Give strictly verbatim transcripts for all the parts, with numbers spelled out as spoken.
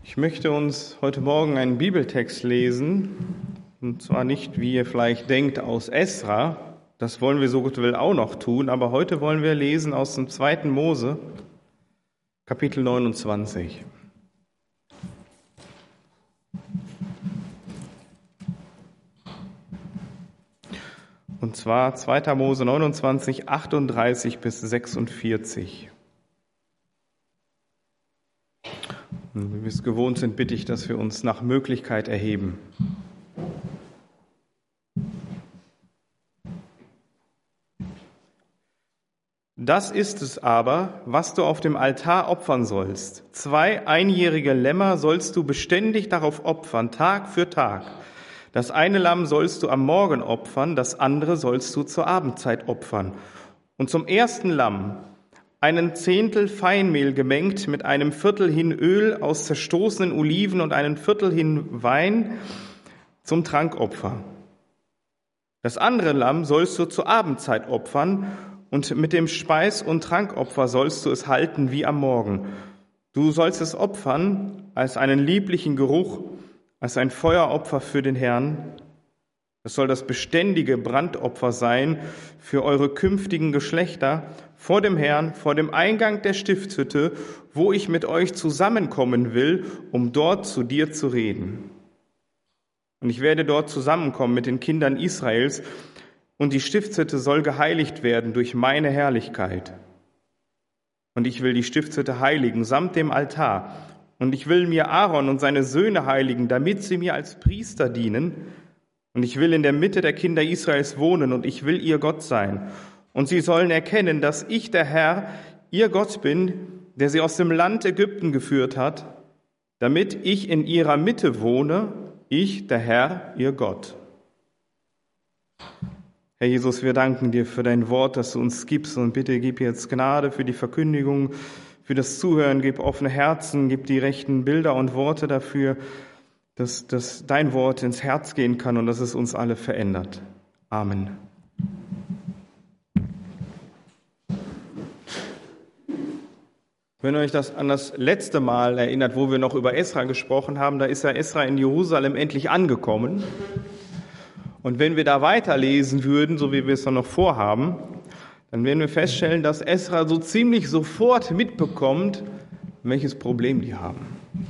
Ich möchte uns heute Morgen einen Bibeltext lesen, und zwar nicht, wie ihr vielleicht denkt, aus Esra. Das wollen wir so gut will auch noch tun, aber heute wollen wir lesen aus dem zweiten Mose, Kapitel neunundzwanzig. Und zwar zweiter Mose neunundzwanzig, achtunddreißig bis sechsundvierzig. Und wie wir es gewohnt sind, bitte ich, dass wir uns nach Möglichkeit erheben. Das ist es aber, was du auf dem Altar opfern sollst. Zwei einjährige Lämmer sollst du beständig darauf opfern, Tag für Tag. Das eine Lamm sollst du am Morgen opfern, das andere sollst du zur Abendzeit opfern. Und zum ersten Lamm einen Zehntel Feinmehl gemengt mit einem Viertel hin Öl aus zerstoßenen Oliven und einem Viertel hin Wein zum Trankopfer. Das andere Lamm sollst du zur Abendzeit opfern und mit dem Speis- und Trankopfer sollst du es halten wie am Morgen. Du sollst es opfern als einen lieblichen Geruch, als ein Feueropfer für den Herrn. Es soll das beständige Brandopfer sein für eure künftigen Geschlechter vor dem Herrn, vor dem Eingang der Stiftshütte, wo ich mit euch zusammenkommen will, um dort zu dir zu reden. Und ich werde dort zusammenkommen mit den Kindern Israels, und die Stiftshütte soll geheiligt werden durch meine Herrlichkeit. Und ich will die Stiftshütte heiligen, samt dem Altar. Und ich will mir Aaron und seine Söhne heiligen, damit sie mir als Priester dienen. Und ich will in der Mitte der Kinder Israels wohnen, und ich will ihr Gott sein. Und sie sollen erkennen, dass ich der Herr, ihr Gott bin, der sie aus dem Land Ägypten geführt hat, damit ich in ihrer Mitte wohne, ich, der Herr, ihr Gott. Herr Jesus, wir danken dir für dein Wort, das du uns gibst, und bitte gib jetzt Gnade für die Verkündigung, für das Zuhören, gib offene Herzen, gib die rechten Bilder und Worte dafür, dass, dass dein Wort ins Herz gehen kann und dass es uns alle verändert. Amen. Wenn ihr euch das an das letzte Mal erinnert, wo wir noch über Esra gesprochen haben, da ist ja Esra in Jerusalem endlich angekommen. Und wenn wir da weiterlesen würden, so wie wir es dann noch vorhaben, dann werden wir feststellen, dass Esra so ziemlich sofort mitbekommt, welches Problem die haben.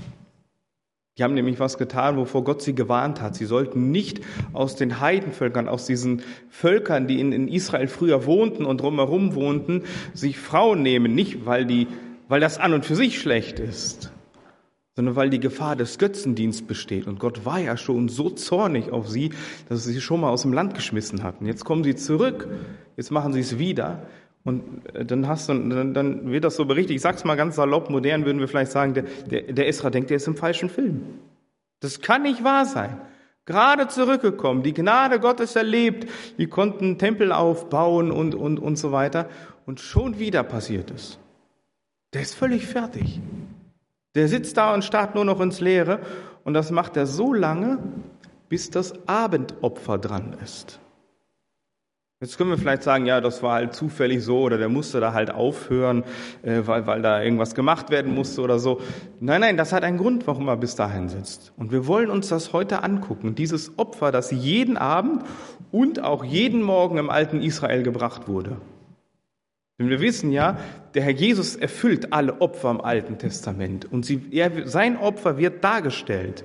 Die haben nämlich was getan, wovor Gott sie gewarnt hat. Sie sollten nicht aus den Heidenvölkern, aus diesen Völkern, die in, in Israel früher wohnten und drumherum wohnten, sich Frauen nehmen. Nicht, weil, die, weil das an und für sich schlecht ist, sondern weil die Gefahr des Götzendienstes besteht. Und Gott war ja schon so zornig auf sie, dass er sie schon mal aus dem Land geschmissen hatten. Jetzt kommen sie zurück, jetzt machen sie es wieder. Und dann, hast du, dann, dann wird das so berichtet. Ich sag's mal ganz salopp, modern würden wir vielleicht sagen, der, der, der Esra denkt, der ist im falschen Film. Das kann nicht wahr sein. Gerade zurückgekommen, die Gnade Gottes erlebt, die konnten Tempel aufbauen und, und, und so weiter. Und schon wieder passiert es. Der ist völlig fertig. Der sitzt da und starrt nur noch ins Leere. Und das macht er so lange, bis das Abendopfer dran ist. Jetzt können wir vielleicht sagen, ja, das war halt zufällig so oder der musste da halt aufhören, äh, weil, weil da irgendwas gemacht werden musste oder so. Nein, nein, das hat einen Grund, warum er bis dahin sitzt. Und wir wollen uns das heute angucken. Dieses Opfer, das jeden Abend und auch jeden Morgen im alten Israel gebracht wurde. Denn wir wissen ja, der Herr Jesus erfüllt alle Opfer im Alten Testament. Und sie, er, sein Opfer wird dargestellt.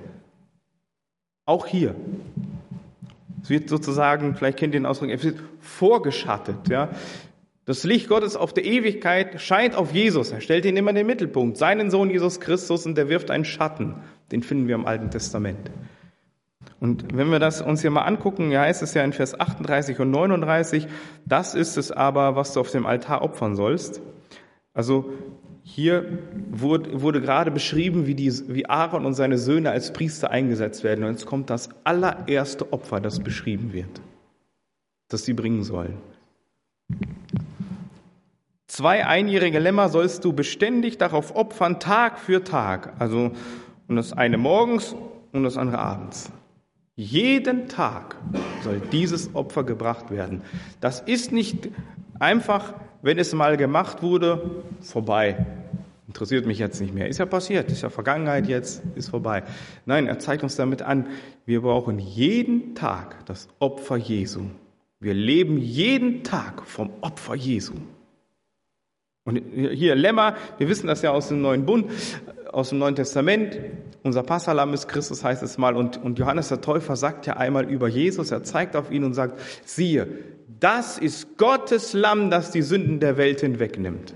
Auch hier. Es wird sozusagen, vielleicht kennt ihr den Ausdruck, es wird vorgeschattet. Ja? Das Licht Gottes auf der Ewigkeit scheint auf Jesus. Er stellt ihn immer in den Mittelpunkt. Seinen Sohn Jesus Christus, und der wirft einen Schatten. Den finden wir im Alten Testament. Und wenn wir das uns hier mal angucken, ja, heißt es ja in Vers achtunddreißig und neununddreißig, das ist es aber, was du auf dem Altar opfern sollst. Also hier wurde, wurde gerade beschrieben, wie, die, wie Aaron und seine Söhne als Priester eingesetzt werden. Und jetzt kommt das allererste Opfer, das beschrieben wird, das sie bringen sollen. Zwei einjährige Lämmer sollst du beständig darauf opfern, Tag für Tag. Also und das eine morgens und das andere abends. Jeden Tag soll dieses Opfer gebracht werden. Das ist nicht einfach, wenn es mal gemacht wurde, vorbei. interessiert mich jetzt nicht mehr. Ist ja passiert, ist ja Vergangenheit jetzt, ist vorbei. Nein, er zeigt uns damit an, wir brauchen jeden Tag das Opfer Jesu. Wir leben jeden Tag vom Opfer Jesu. Und hier Lämmer, wir wissen das ja aus dem Neuen Bund, aus dem Neuen Testament, unser Passahlamm ist Christus, heißt es mal, und, und Johannes der Täufer sagt ja einmal über Jesus, er zeigt auf ihn und sagt, siehe, das ist Gottes Lamm, das die Sünden der Welt hinwegnimmt.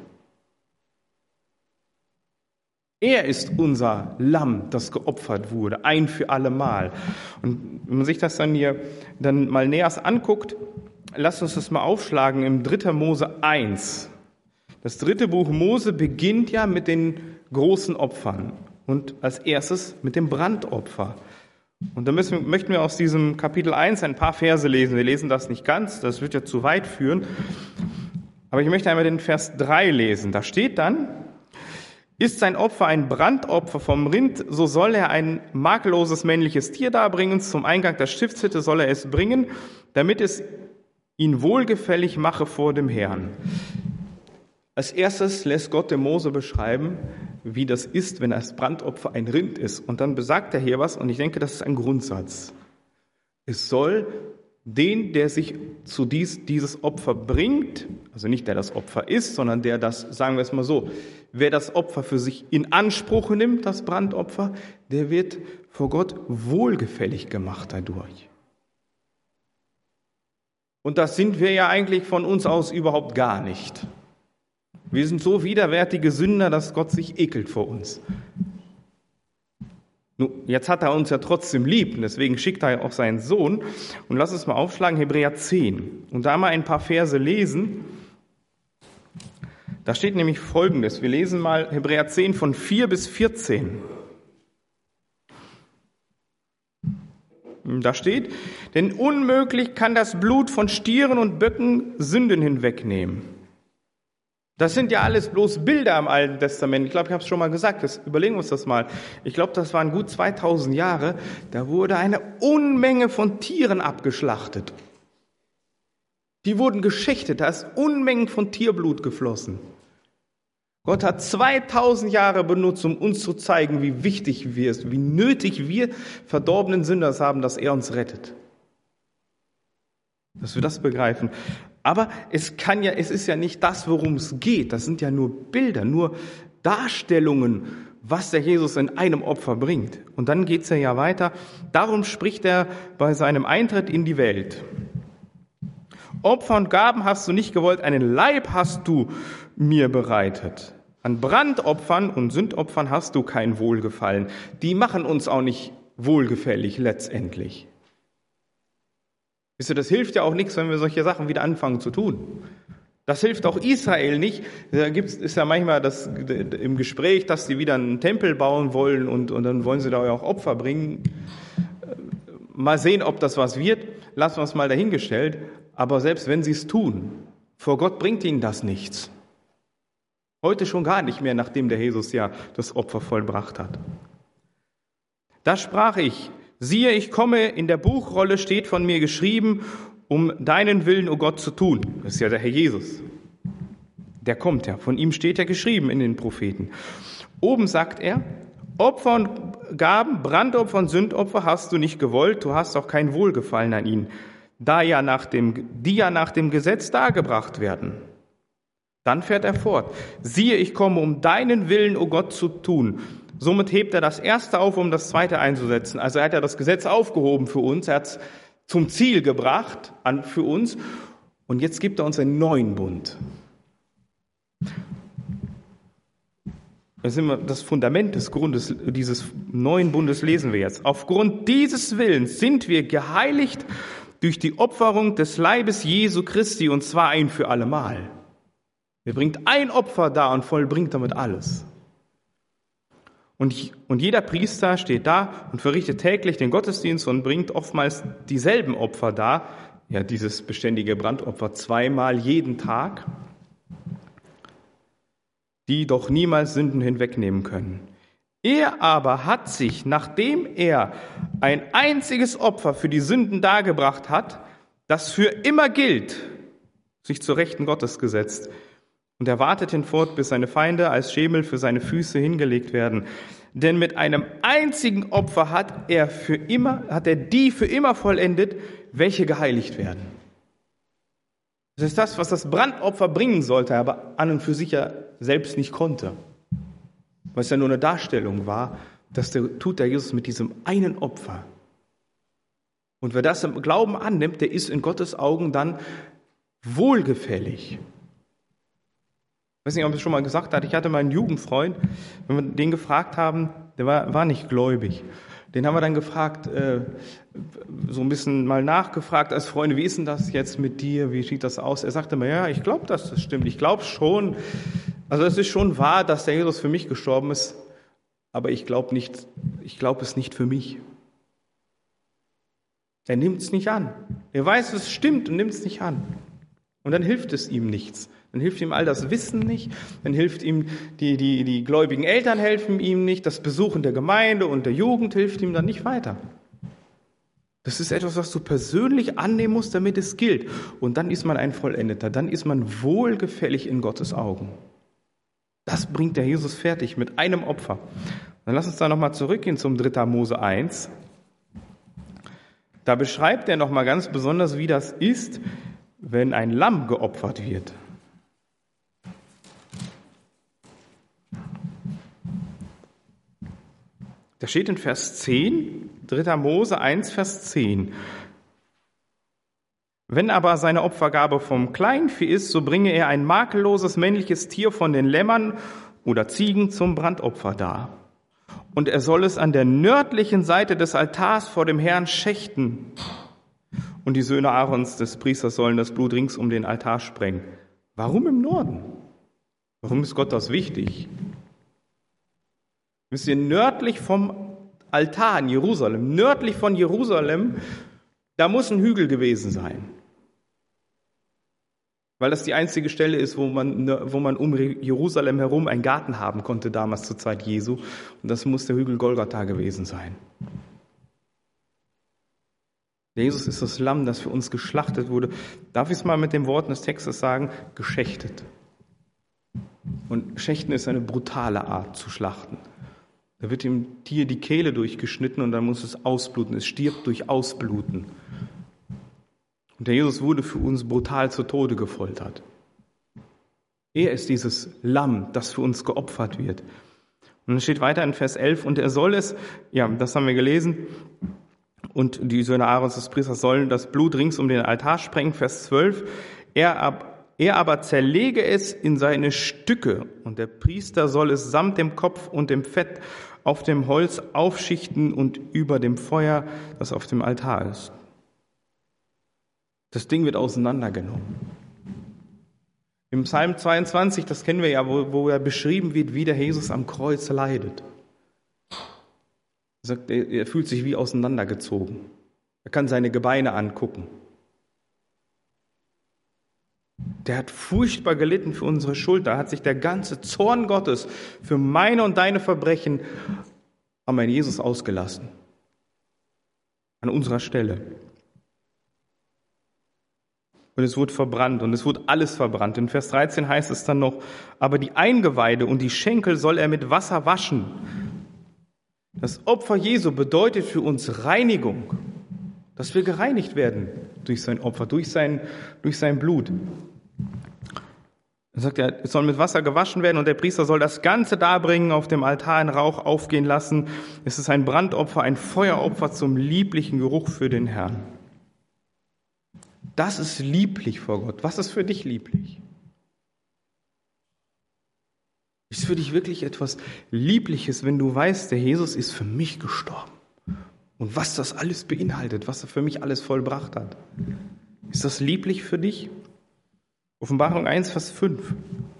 Er ist unser Lamm, das geopfert wurde, ein für alle Mal. Und wenn man sich das dann hier dann mal näher anguckt, lasst uns das mal aufschlagen im dritten Mose eins. Das dritte Buch Mose beginnt ja mit den großen Opfern und als erstes mit dem Brandopfer. Und da müssen, möchten wir aus diesem Kapitel eins ein paar Verse lesen. Wir lesen das nicht ganz, das wird ja zu weit führen. Aber ich möchte einmal den Vers drei lesen. Da steht dann, ist sein Opfer ein Brandopfer vom Rind, so soll er ein makelloses männliches Tier darbringen. Zum Eingang der Stiftshütte soll er es bringen, damit es ihn wohlgefällig mache vor dem Herrn. Als erstes lässt Gott dem Mose beschreiben, wie das ist, wenn das Brandopfer ein Rind ist. Und dann besagt er hier was, und ich denke, das ist ein Grundsatz. Es soll den, der sich zu dies, dieses Opfer bringt, also nicht der das Opfer ist, sondern der das, sagen wir es mal so, wer das Opfer für sich in Anspruch nimmt, das Brandopfer, der wird vor Gott wohlgefällig gemacht dadurch. Und das sind wir ja eigentlich von uns aus überhaupt gar nicht. Wir sind so widerwärtige Sünder, dass Gott sich ekelt vor uns. Nun, jetzt hat er uns ja trotzdem lieb, und deswegen schickt er ja auch seinen Sohn. Und lass uns mal aufschlagen, Hebräer zehn. Und da mal ein paar Verse lesen. Da steht nämlich Folgendes. Wir lesen mal Hebräer zehn von vier bis vierzehn. Da steht, denn unmöglich kann das Blut von Stieren und Böcken Sünden hinwegnehmen. Das sind ja alles bloß Bilder im Alten Testament. Ich glaube, ich habe es schon mal gesagt. Das, überlegen wir uns das mal. Ich glaube, das waren gut zweitausend Jahre. Da wurde eine Unmenge von Tieren abgeschlachtet. Die wurden geschächtet. Da ist Unmengen von Tierblut geflossen. Gott hat zweitausend Jahre benutzt, um uns zu zeigen, wie wichtig wir es, wie nötig wir verdorbenen Sünder haben, dass er uns rettet. Dass wir das begreifen. Aber es kann ja, es ist ja nicht das, worum es geht. Das sind ja nur Bilder, nur Darstellungen, was der Jesus in einem Opfer bringt. Und dann geht es ja weiter. Darum spricht er bei seinem Eintritt in die Welt. Opfer und Gaben hast du nicht gewollt, einen Leib hast du mir bereitet. An Brandopfern und Sündopfern hast du kein Wohlgefallen. Die machen uns auch nicht wohlgefällig letztendlich. Wisst ihr, das hilft ja auch nichts, wenn wir solche Sachen wieder anfangen zu tun. Das hilft auch Israel nicht. Da gibt's, ist ja manchmal das im Gespräch, dass sie wieder einen Tempel bauen wollen und, und dann wollen sie da auch Opfer bringen. Mal sehen, ob das was wird. Lassen wir es mal dahingestellt. Aber selbst wenn sie es tun, vor Gott bringt ihnen das nichts. Heute schon gar nicht mehr, nachdem der Jesus ja das Opfer vollbracht hat. Da sprach ich, siehe, ich komme, in der Buchrolle steht von mir geschrieben, um deinen Willen, o Gott, zu tun. Das ist ja der Herr Jesus. Der kommt ja, von ihm steht ja geschrieben in den Propheten. Oben sagt er, Opfer und Gaben, Brandopfer und Sündopfer hast du nicht gewollt, du hast auch kein Wohlgefallen an ihnen, da ja nach dem, die ja nach dem Gesetz dargebracht werden. Dann fährt er fort, siehe, ich komme, um deinen Willen, o Gott, zu tun. Somit hebt er das Erste auf, um das Zweite einzusetzen. Also er hat ja das Gesetz aufgehoben für uns, er hat es zum Ziel gebracht an, für uns. Und jetzt gibt er uns einen neuen Bund. Das ist immer das Fundament des Grundes dieses neuen Bundes lesen wir jetzt. Aufgrund dieses Willens sind wir geheiligt durch die Opferung des Leibes Jesu Christi, und zwar ein für alle Mal. Er bringt ein Opfer dar und vollbringt damit alles. Und, und jeder Priester steht da und verrichtet täglich den Gottesdienst und bringt oftmals dieselben Opfer dar, ja, dieses beständige Brandopfer zweimal jeden Tag, die doch niemals Sünden hinwegnehmen können. Er aber hat sich, nachdem er ein einziges Opfer für die Sünden dargebracht hat, das für immer gilt, sich zur Rechten Gottes gesetzt. Und er wartet hinfort, bis seine Feinde als Schemel für seine Füße hingelegt werden. Denn mit einem einzigen Opfer hat er für immer, hat er die für immer vollendet, welche geheiligt werden. Das ist das, was das Brandopfer bringen sollte, aber an und für sich ja selbst nicht konnte. Weil es ja nur eine Darstellung war, das tut der Jesus mit diesem einen Opfer. Und wer das im Glauben annimmt, der ist in Gottes Augen dann wohlgefällig. Ich weiß nicht, ob ich es schon mal gesagt habe, ich hatte mal einen Jugendfreund, wenn wir den gefragt haben, der war, war nicht gläubig. Den haben wir dann gefragt, äh, so ein bisschen mal nachgefragt als Freunde, wie ist denn das jetzt mit dir, wie sieht das aus? Er sagte mir, ja, ich glaube, dass das stimmt, ich glaube schon, also es ist schon wahr, dass der Jesus für mich gestorben ist, aber ich glaube nicht, ich glaube es nicht für mich. Er nimmt es nicht an. Er weiß, es stimmt und nimmt es nicht an. Und dann hilft es ihm nichts. Dann hilft ihm all das Wissen nicht, dann hilft ihm, die, die, die gläubigen Eltern helfen ihm nicht, das Besuchen der Gemeinde und der Jugend hilft ihm dann nicht weiter. Das ist etwas, was du persönlich annehmen musst, damit es gilt. Und dann ist man ein Vollendeter, dann ist man wohlgefällig in Gottes Augen. Das bringt der Jesus fertig mit einem Opfer. Dann lass uns da nochmal zurückgehen zum dritter Mose eins. Da beschreibt er nochmal ganz besonders, wie das ist, wenn ein Lamm geopfert wird. Da steht in Vers zehn, dritter Mose eins, Vers zehn. Wenn aber seine Opfergabe vom Kleinvieh ist, so bringe er ein makelloses männliches Tier von den Lämmern oder Ziegen zum Brandopfer dar. Und er soll es an der nördlichen Seite des Altars vor dem Herrn schächten. Und die Söhne Aarons, des Priesters, sollen das Blut rings um den Altar sprengen. Warum im Norden? Warum ist Gott das wichtig? Wisst ihr, nördlich vom Altar in Jerusalem, nördlich von Jerusalem, da muss ein Hügel gewesen sein. Weil das die einzige Stelle ist, wo man, wo man um Jerusalem herum einen Garten haben konnte, damals zur Zeit Jesu. Und das muss der Hügel Golgatha gewesen sein. Jesus ist das Lamm, das für uns geschlachtet wurde. Darf ich es mal mit den Worten des Textes sagen? Geschächtet. Und schächten ist eine brutale Art zu schlachten. Da wird dem Tier die Kehle durchgeschnitten und dann muss es ausbluten. Es stirbt durch Ausbluten. Und der Jesus wurde für uns brutal zu Tode gefoltert. Er ist dieses Lamm, das für uns geopfert wird. Und es steht weiter in Vers elf, und er soll es, ja, das haben wir gelesen, und die Söhne Aarons des Priesters sollen das Blut rings um den Altar sprengen, Vers zwölf. Er, ab, er aber zerlege es in seine Stücke, und der Priester soll es samt dem Kopf und dem Fett auf dem Holz aufschichten und über dem Feuer, das auf dem Altar ist. Das Ding wird auseinandergenommen. Im Psalm zweiundzwanzig, das kennen wir ja, wo, wo er beschrieben wird, wie der Jesus am Kreuz leidet. Er sagt, er, er fühlt sich wie auseinandergezogen. Er kann seine Gebeine angucken. Der hat furchtbar gelitten für unsere Schuld. Da hat sich der ganze Zorn Gottes für meine und deine Verbrechen an meinen Jesus ausgelassen. An unserer Stelle. Und es wurde verbrannt und es wurde alles verbrannt. In Vers dreizehn heißt es dann noch, aber die Eingeweide und die Schenkel soll er mit Wasser waschen. Das Opfer Jesu bedeutet für uns Reinigung, dass wir gereinigt werden durch sein Opfer, durch sein, durch sein Blut. Er sagt, es soll mit Wasser gewaschen werden und der Priester soll das Ganze darbringen, auf dem Altar in Rauch aufgehen lassen. Es ist ein Brandopfer, ein Feueropfer zum lieblichen Geruch für den Herrn. Das ist lieblich vor Gott. Was ist für dich lieblich? Ist für dich wirklich etwas Liebliches, wenn du weißt, der Jesus ist für mich gestorben? Und was das alles beinhaltet, was er für mich alles vollbracht hat. Ist das lieblich für dich? Offenbarung eins, Vers fünf.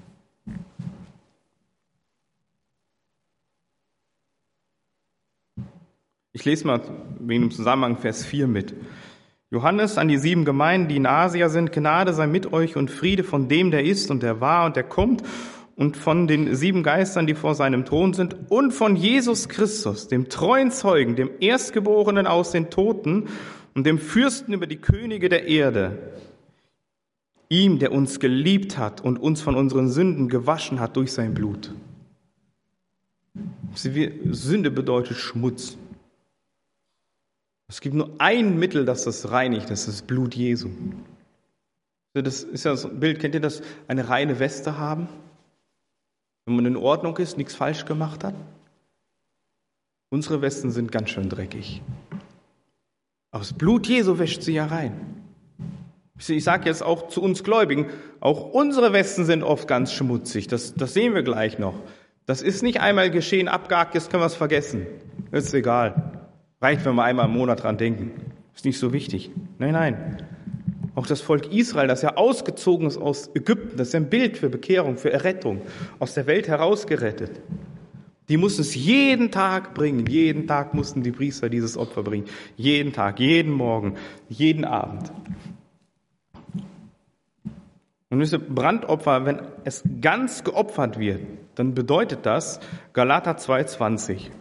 Ich lese mal wegen dem Zusammenhang Vers vier mit. Johannes an die sieben Gemeinden, die in Asia sind, Gnade sei mit euch und Friede von dem, der ist und der war und der kommt, und von den sieben Geistern, die vor seinem Thron sind, und von Jesus Christus, dem treuen Zeugen, dem Erstgeborenen aus den Toten und dem Fürsten über die Könige der Erde. Ihm, der uns geliebt hat und uns von unseren Sünden gewaschen hat durch sein Blut. Sünde bedeutet Schmutz. Es gibt nur ein Mittel, das das reinigt, das ist das Blut Jesu. Das ist ja so ein Bild, kennt ihr das? Eine reine Weste haben? Wenn man in Ordnung ist, nichts falsch gemacht hat? Unsere Westen sind ganz schön dreckig. Aber das Blut Jesu wäscht sie ja rein. Ich sage jetzt auch zu uns Gläubigen, auch unsere Westen sind oft ganz schmutzig. Das, das sehen wir gleich noch. Das ist nicht einmal geschehen, abgehakt, jetzt können wir es vergessen. Ist egal. Reicht, wenn wir einmal im Monat dran denken. Ist nicht so wichtig. Nein, nein. Auch das Volk Israel, das ja ausgezogen ist aus Ägypten, das ist ein Bild für Bekehrung, für Errettung, aus der Welt herausgerettet. Die mussten es jeden Tag bringen. Jeden Tag mussten die Priester dieses Opfer bringen. Jeden Tag, jeden Morgen, jeden Abend. Und diese Brandopfer, wenn es ganz geopfert wird, dann bedeutet das Galater zwei zwanzig.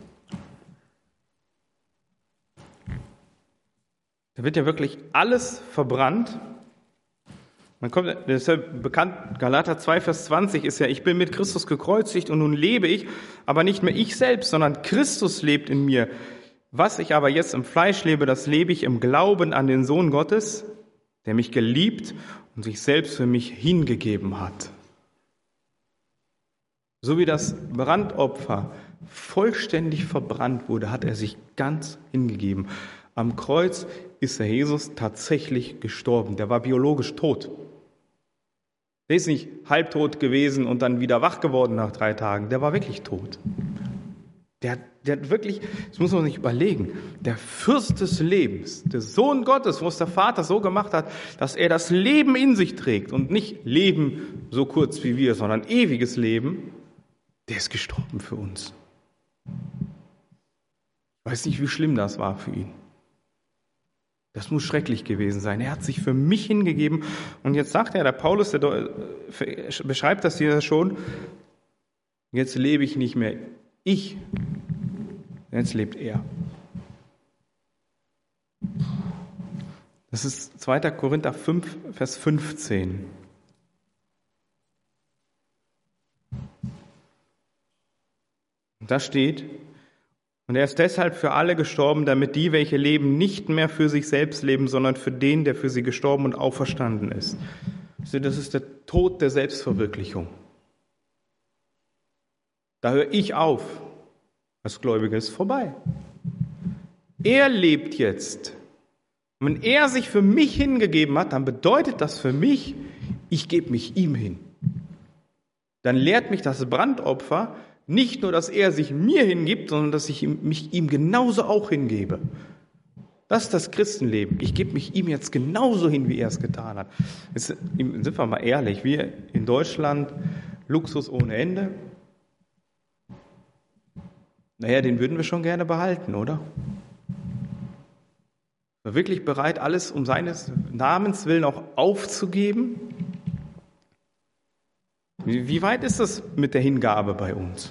Da wird ja wirklich alles verbrannt. Man kommt, das ist ja bekannt, Galater zwei, Vers zwanzig ist ja, ich bin mit Christus gekreuzigt und nun lebe ich, aber nicht mehr ich selbst, sondern Christus lebt in mir. Was ich aber jetzt im Fleisch lebe, das lebe ich im Glauben an den Sohn Gottes, der mich geliebt und sich selbst für mich hingegeben hat. So wie das Brandopfer vollständig verbrannt wurde, hat er sich ganz hingegeben. Am Kreuz ist der Jesus tatsächlich gestorben. Der war biologisch tot. Der ist nicht halbtot gewesen und dann wieder wach geworden nach drei Tagen. Der war wirklich tot. Der, der hat wirklich, das muss man sich überlegen, der Fürst des Lebens, der Sohn Gottes, wo es der Vater so gemacht hat, dass er das Leben in sich trägt und nicht Leben so kurz wie wir, sondern ewiges Leben, der ist gestorben für uns. Ich weiß nicht, wie schlimm das war für ihn. Das muss schrecklich gewesen sein. Er hat sich für mich hingegeben. Und jetzt sagt er, der Paulus, der beschreibt das hier schon, jetzt lebe ich nicht mehr ich, jetzt lebt er. Das ist zweiter Korinther fünf, Vers fünfzehn. Und da steht, und er ist deshalb für alle gestorben, damit die, welche leben, nicht mehr für sich selbst leben, sondern für den, der für sie gestorben und auferstanden ist. Das ist der Tod der Selbstverwirklichung. Da höre ich auf. Als Gläubiger ist vorbei. Er lebt jetzt. Und wenn er sich für mich hingegeben hat, dann bedeutet das für mich, ich gebe mich ihm hin. Dann lehrt mich das Brandopfer, nicht nur, dass er sich mir hingibt, sondern dass ich mich ihm genauso auch hingebe. Das ist das Christenleben. Ich gebe mich ihm jetzt genauso hin, wie er es getan hat. Jetzt sind wir mal ehrlich, wir in Deutschland, Luxus ohne Ende. Naja, den würden wir schon gerne behalten, oder? Sind wir wirklich bereit, alles um seines Namens willen auch aufzugeben? Wie weit ist das mit der Hingabe bei uns?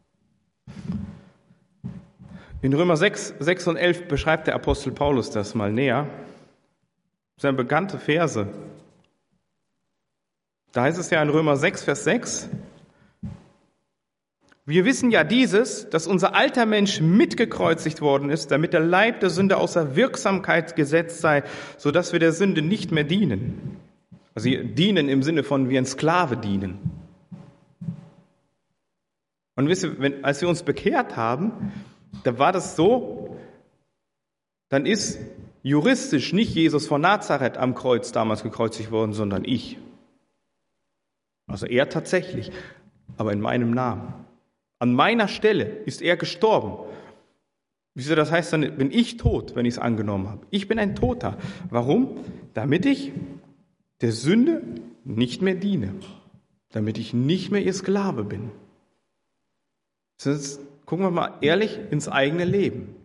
In Römer sechs, sechs und elf beschreibt der Apostel Paulus das mal näher. Das sind bekannte Verse. Da heißt es ja in Römer sechs, Vers sechs, wir wissen ja dieses, dass unser alter Mensch mitgekreuzigt worden ist, damit der Leib der Sünde außer Wirksamkeit gesetzt sei, sodass wir der Sünde nicht mehr dienen. Also dienen im Sinne von wie ein Sklave dienen. Und wisst ihr, wenn, als wir uns bekehrt haben, da war das so, dann ist juristisch nicht Jesus von Nazareth am Kreuz damals gekreuzigt worden, sondern ich. Also er tatsächlich, aber in meinem Namen. An meiner Stelle ist er gestorben. Wisst ihr, das heißt, dann bin ich tot, wenn ich es angenommen habe. Ich bin ein Toter. Warum? Damit ich der Sünde nicht mehr diene. Damit ich nicht mehr ihr Sklave bin. Jetzt gucken wir mal ehrlich ins eigene Leben.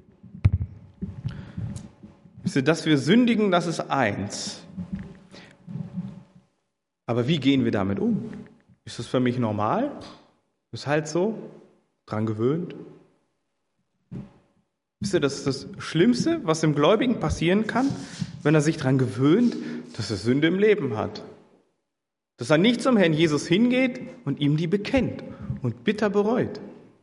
Wisst ihr, dass wir sündigen, das ist eins. Aber wie gehen wir damit um? Ist das für mich normal? Ist halt so? Dran gewöhnt? Wisst ihr, das ist das Schlimmste, was dem Gläubigen passieren kann, wenn er sich dran gewöhnt, dass er Sünde im Leben hat. Dass er nicht zum Herrn Jesus hingeht und ihm die bekennt und bitter bereut.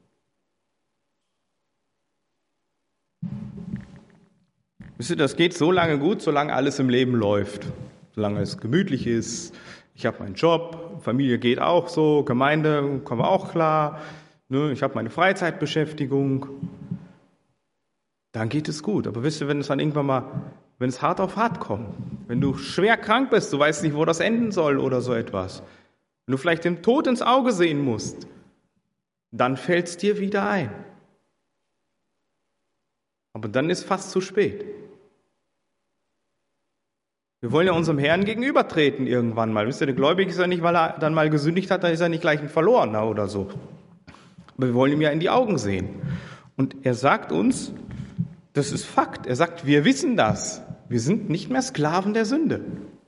Wisst ihr, das geht so lange gut, solange alles im Leben läuft. Solange es gemütlich ist. Ich habe meinen Job, Familie geht auch so, Gemeinde kommen wir auch klar. Ne, ich habe meine Freizeitbeschäftigung. Dann geht es gut. Aber wisst ihr, wenn es dann irgendwann mal, wenn es hart auf hart kommt, wenn du schwer krank bist, du weißt nicht, wo das enden soll oder so etwas, wenn du vielleicht dem Tod ins Auge sehen musst, dann fällt es dir wieder ein. Aber dann ist fast zu spät. Wir wollen ja unserem Herrn gegenübertreten irgendwann mal. Wisst ihr, der Gläubige ist ja nicht, weil er dann mal gesündigt hat, dann ist er nicht gleich ein Verlorener oder so. Aber wir wollen ihm ja in die Augen sehen. Und er sagt uns, das ist Fakt. Er sagt, wir wissen das. Wir sind nicht mehr Sklaven der Sünde.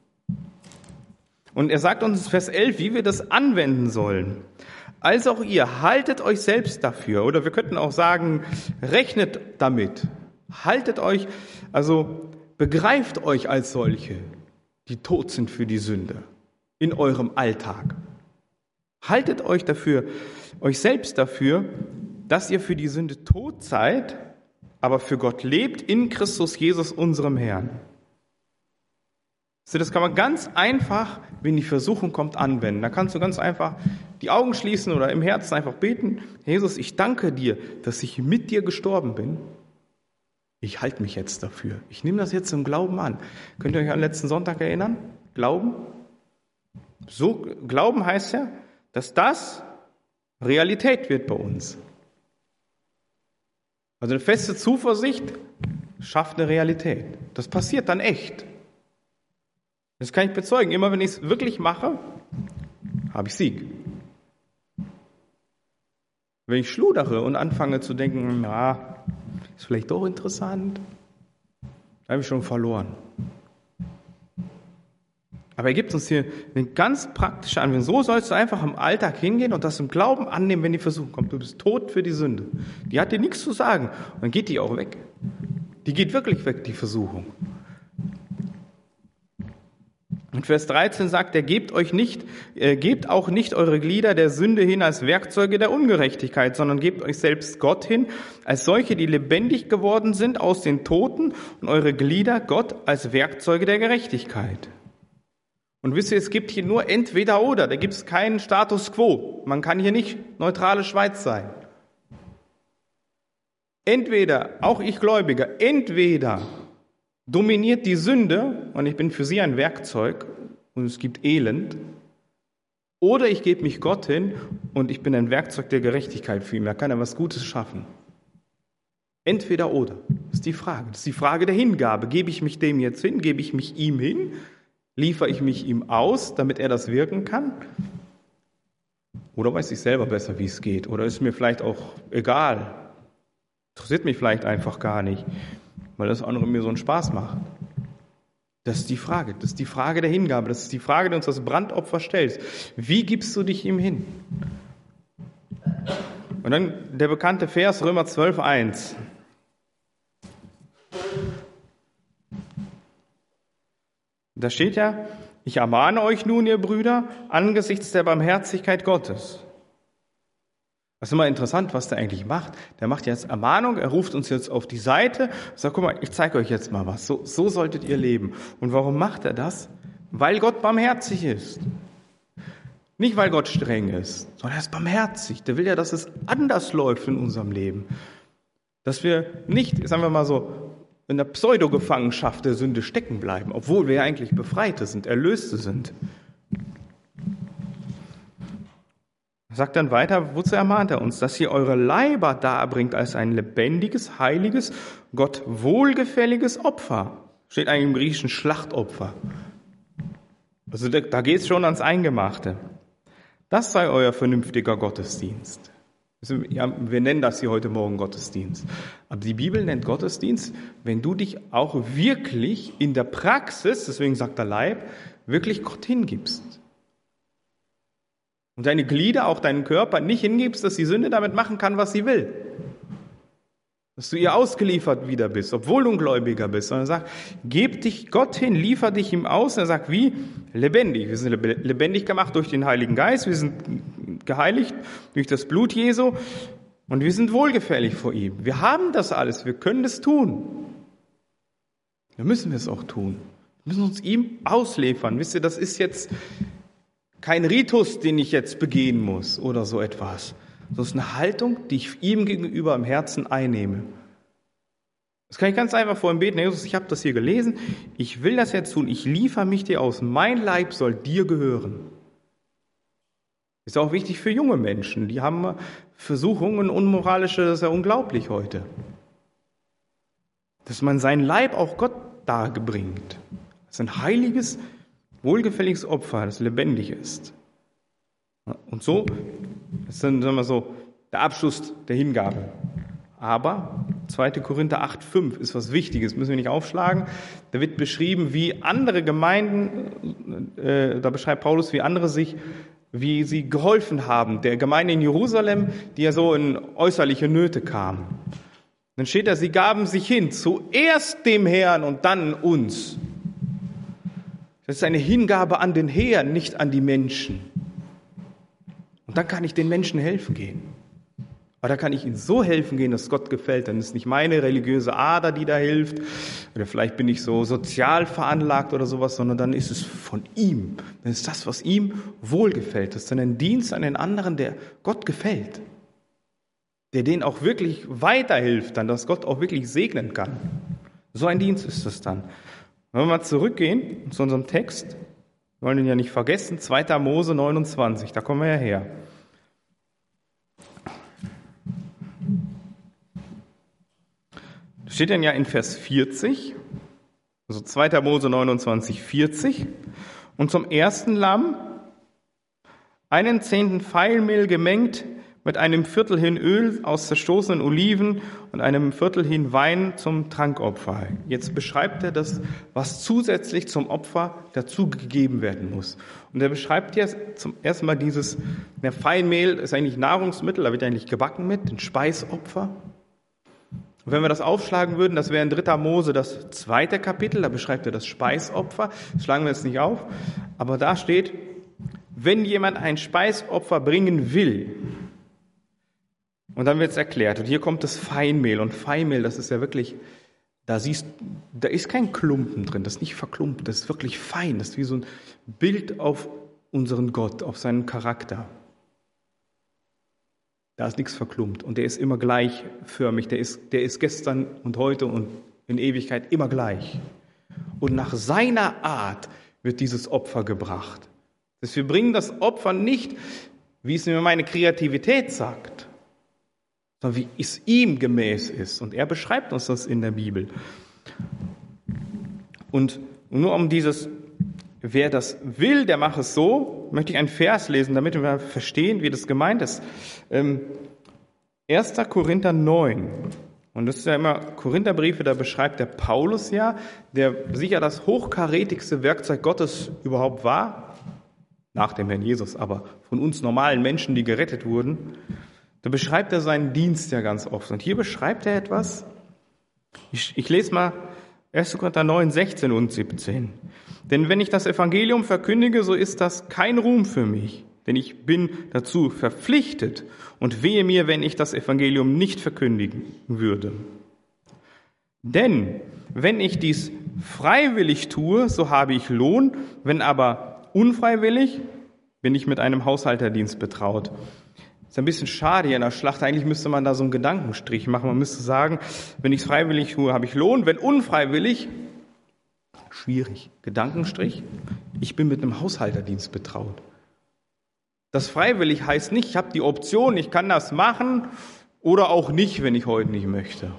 Und er sagt uns in Vers elf, wie wir das anwenden sollen. Als auch ihr, haltet euch selbst dafür. Oder wir könnten auch sagen, rechnet damit. Haltet euch, also begreift euch als solche, die tot sind für die Sünde, in eurem Alltag. Haltet euch dafür, euch selbst dafür, dass ihr für die Sünde tot seid, aber für Gott lebt in Christus Jesus, unserem Herrn. So, das kann man ganz einfach, wenn die Versuchung kommt, anwenden. Da kannst du ganz einfach die Augen schließen oder im Herzen einfach beten. Jesus, ich danke dir, dass ich mit dir gestorben bin. Ich halte mich jetzt dafür. Ich nehme das jetzt im Glauben an. Könnt ihr euch an letzten Sonntag erinnern? Glauben? So, Glauben heißt ja, dass das Realität wird bei uns. Also eine feste Zuversicht schafft eine Realität. Das passiert dann echt. Das kann ich bezeugen. Immer wenn ich es wirklich mache, habe ich Sieg. Wenn ich schludere und anfange zu denken, na, ist vielleicht doch interessant, da habe ich schon verloren. Aber er gibt uns hier eine ganz praktische Anwendung. So sollst du einfach im Alltag hingehen und das im Glauben annehmen, wenn die Versuchung kommt. Du bist tot für die Sünde. Die hat dir nichts zu sagen. Und dann geht die auch weg. Die geht wirklich weg, die Versuchung. Und Vers dreizehn sagt er, gebt euch nicht, äh, gebt auch nicht eure Glieder der Sünde hin als Werkzeuge der Ungerechtigkeit, sondern gebt euch selbst Gott hin, als solche, die lebendig geworden sind aus den Toten, und eure Glieder Gott als Werkzeuge der Gerechtigkeit. Und wisst ihr, es gibt hier nur entweder oder, da gibt es keinen Status quo. Man kann hier nicht neutrale Schweiz sein. Entweder, auch ich Gläubiger, entweder dominiert die Sünde und ich bin für sie ein Werkzeug und es gibt Elend, oder ich gebe mich Gott hin und ich bin ein Werkzeug der Gerechtigkeit für ihn. Da kann er was Gutes schaffen. Entweder oder, das ist die Frage. Das ist die Frage der Hingabe. Gebe ich mich dem jetzt hin? Gebe ich mich ihm hin? Liefere ich mich ihm aus, damit er das wirken kann? Oder weiß ich selber besser, wie es geht? Oder ist mir vielleicht auch egal? Interessiert mich vielleicht einfach gar nicht, weil das andere mir so einen Spaß macht. Das ist die Frage. Das ist die Frage der Hingabe. Das ist die Frage, die uns das Brandopfer stellt. Wie gibst du dich ihm hin? Und dann der bekannte Vers, Römer zwölf, eins. Da steht ja, ich ermahne euch nun, ihr Brüder, angesichts der Barmherzigkeit Gottes. Das ist immer interessant, was der eigentlich macht. Der macht jetzt Ermahnung, er ruft uns jetzt auf die Seite und sagt, guck mal, ich zeige euch jetzt mal was. So, so solltet ihr leben. Und warum macht er das? Weil Gott barmherzig ist. Nicht, weil Gott streng ist, sondern er ist barmherzig. Der will ja, dass es anders läuft in unserem Leben. Dass wir nicht, sagen wir mal so, in der Pseudo-Gefangenschaft der Sünde stecken bleiben, obwohl wir ja eigentlich Befreite sind, Erlöste sind. Er sagt dann weiter, wozu ermahnt er uns? Dass ihr eure Leiber darbringt als ein lebendiges, heiliges, Gott wohlgefälliges Opfer. Steht eigentlich im griechischen Schlachtopfer. Also da, da geht es schon ans Eingemachte. Das sei euer vernünftiger Gottesdienst. Ja, wir nennen das hier heute Morgen Gottesdienst. Aber die Bibel nennt Gottesdienst, wenn du dich auch wirklich in der Praxis, deswegen sagt der Leib, wirklich Gott hingibst. Und deine Glieder, auch deinen Körper nicht hingibst, dass die Sünde damit machen kann, was sie will. dass du ihr ausgeliefert wieder bist, obwohl du ein Gläubiger bist, sondern er sagt, gib dich Gott hin, liefer dich ihm aus. Und er sagt, wie? Lebendig. Wir sind lebendig gemacht durch den Heiligen Geist, wir sind geheiligt durch das Blut Jesu und wir sind wohlgefällig vor ihm. Wir haben das alles, wir können es tun. Dann müssen wir es auch tun. Wir müssen uns ihm ausliefern. Wisst ihr, das ist jetzt kein Ritus, den ich jetzt begehen muss oder so etwas. Das ist eine Haltung, die ich ihm gegenüber im Herzen einnehme. Das kann ich ganz einfach vor ihm beten. Jesus, ich habe das hier gelesen. Ich will das jetzt tun. Ich liefere mich dir aus. Mein Leib soll dir gehören. Ist auch wichtig für junge Menschen. Die haben Versuchungen, unmoralische, das ist ja unglaublich heute. Dass man seinen Leib auch Gott darbringt. Das ist ein heiliges, wohlgefälliges Opfer, das lebendig ist. Und so ist dann, sagen wir so, der Abschluss der Hingabe. Aber zweiter Korinther acht fünf ist was Wichtiges, müssen wir nicht aufschlagen. Da wird beschrieben, wie andere Gemeinden, äh, da beschreibt Paulus, wie andere sich, wie sie geholfen haben, der Gemeinde in Jerusalem, die ja so in äußerliche Nöte kam. Dann steht da, sie gaben sich hin, zuerst dem Herrn und dann uns. Das ist eine Hingabe an den Herrn, nicht an die Menschen. Und dann kann ich den Menschen helfen gehen. Aber da kann ich ihnen so helfen gehen, dass Gott gefällt. Dann ist nicht meine religiöse Ader, die da hilft. Oder vielleicht bin ich so sozial veranlagt oder sowas, sondern dann ist es von ihm. Dann ist das, was ihm wohlgefällt. Das ist dann ein Dienst an den anderen, der Gott gefällt. Der denen auch wirklich weiterhilft, dann, dass Gott auch wirklich segnen kann. So ein Dienst ist es dann. Wenn wir mal zurückgehen zu unserem Text, wir wollen ihn ja nicht vergessen, zweiter Mose neunundzwanzig, da kommen wir ja her. Da steht dann ja in Vers vierzig, also zweiter Mose neunundzwanzig, vierzig, und zum ersten Lamm einen Zehnten Pfeilmehl gemengt, mit einem Viertel hin Öl aus zerstoßenen Oliven und einem Viertel hin Wein zum Trankopfer. Jetzt beschreibt er das, was zusätzlich zum Opfer dazu gegeben werden muss. Und er beschreibt jetzt zum ersten Mal dieses, der Feinmehl ist eigentlich Nahrungsmittel, da wird eigentlich gebacken mit, ein Speisopfer. Und wenn wir das aufschlagen würden, das wäre in dritter Mose das zweite Kapitel, da beschreibt er das Speisopfer. Das schlagen wir jetzt nicht auf, aber da steht, wenn jemand ein Speisopfer bringen will, und dann wird es erklärt. Und hier kommt das Feinmehl. Und Feinmehl, das ist ja wirklich, da siehst, da ist kein Klumpen drin, das ist nicht verklumpt, das ist wirklich fein. Das ist wie so ein Bild auf unseren Gott, auf seinen Charakter. Da ist nichts verklumpt. Und der ist immer gleichförmig. Der ist, der ist gestern und heute und in Ewigkeit immer gleich. Und nach seiner Art wird dieses Opfer gebracht. Das heißt, wir bringen das Opfer nicht, wie es mir meine Kreativität sagt, sondern wie es ihm gemäß ist. Und er beschreibt uns das in der Bibel. Und nur um dieses, wer das will, der macht es so, möchte ich einen Vers lesen, damit wir verstehen, wie das gemeint ist. Ähm, erster Korinther neun. Und das ist ja immer Korintherbriefe, da beschreibt der Paulus ja, der sicher das hochkarätigste Werkzeug Gottes überhaupt war, nach dem Herrn Jesus, aber von uns normalen Menschen, die gerettet wurden. Da beschreibt er seinen Dienst ja ganz oft. Und hier beschreibt er etwas. Ich, ich lese mal erster Korinther neun, sechzehn und siebzehn. Denn wenn ich das Evangelium verkündige, so ist das kein Ruhm für mich. Denn ich bin dazu verpflichtet und wehe mir, wenn ich das Evangelium nicht verkündigen würde. Denn wenn ich dies freiwillig tue, so habe ich Lohn. Wenn aber unfreiwillig, bin ich mit einem Haushalterdienst betraut. Ist ein bisschen schade hier in der Schlacht. Eigentlich müsste man da so einen Gedankenstrich machen. Man müsste sagen, wenn ich es freiwillig tue, habe ich Lohn. Wenn unfreiwillig, schwierig. Gedankenstrich, ich bin mit einem Haushalterdienst betraut. Das freiwillig heißt nicht, ich habe die Option, ich kann das machen oder auch nicht, wenn ich heute nicht möchte.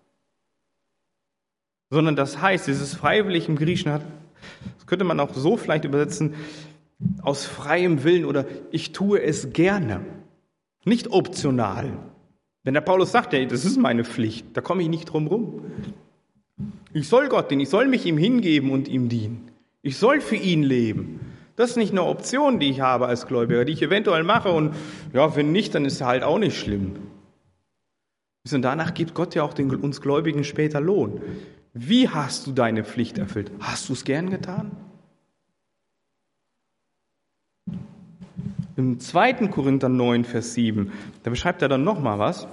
Sondern das heißt, dieses freiwillig im Griechischen hat, das könnte man auch so vielleicht übersetzen, aus freiem Willen oder ich tue es gerne. Nicht optional. Wenn der Paulus sagt, ja, das ist meine Pflicht, da komme ich nicht drum rum. Ich soll Gott dienen, ich soll mich ihm hingeben und ihm dienen. Ich soll für ihn leben. Das ist nicht eine Option, die ich habe als Gläubiger, die ich eventuell mache und ja, wenn nicht, dann ist es halt auch nicht schlimm. Und danach gibt Gott ja auch den, uns Gläubigen später Lohn. Wie hast du deine Pflicht erfüllt? Hast du es gern getan? Im zweiten Korinther neun, Vers sieben, da beschreibt er dann nochmal was.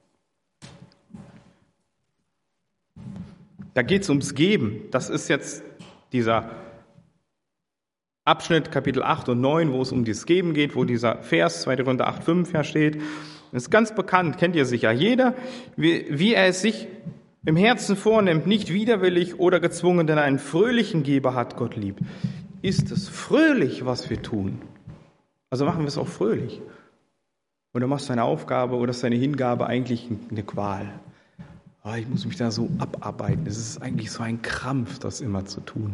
Da geht es ums Geben. Das ist jetzt dieser Abschnitt, Kapitel acht und neun, wo es um das Geben geht, wo dieser Vers, zweiter Korinther acht, fünf ja steht. Das ist ganz bekannt, kennt ihr sicher jeder, wie, wie er es sich im Herzen vornimmt, nicht widerwillig oder gezwungen, denn einen fröhlichen Geber hat Gott lieb. Ist es fröhlich, was wir tun? Also machen wir es auch fröhlich. Oder machst du deine Aufgabe oder ist deine Hingabe eigentlich eine Qual? Oh, ich muss mich da so abarbeiten. Es ist eigentlich so ein Krampf, das immer zu tun.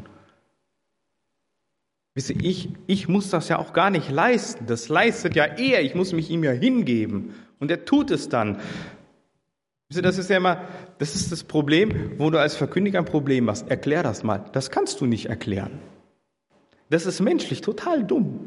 Wisst ihr, ich, ich muss das ja auch gar nicht leisten. Das leistet ja er. Ich muss mich ihm ja hingeben. Und er tut es dann. Wisst ihr, das ist ja immer, das ist das Problem, wo du als Verkündiger ein Problem hast. Erklär das mal. Das kannst du nicht erklären. Das ist menschlich total dumm.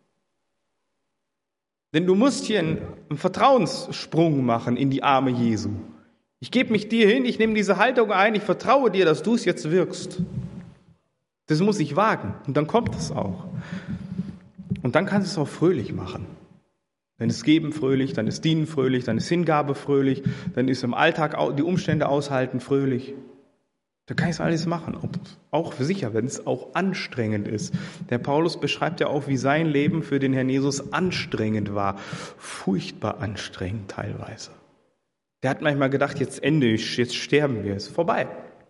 Denn du musst hier einen, einen Vertrauenssprung machen in die Arme Jesu. Ich gebe mich dir hin, ich nehme diese Haltung ein, ich vertraue dir, dass du es jetzt wirkst. Das muss ich wagen und dann kommt es auch. Und dann kannst du es auch fröhlich machen. Dann ist Geben fröhlich, dann ist Dienen fröhlich, dann ist Hingabe fröhlich, dann ist im Alltag die Umstände aushalten fröhlich. Da kann ich es alles machen, auch für sicher, wenn es auch anstrengend ist. Der Paulus beschreibt ja auch, wie sein Leben für den Herrn Jesus anstrengend war. Furchtbar anstrengend teilweise. Der hat manchmal gedacht, jetzt ende ich, jetzt sterben wir, ist vorbei.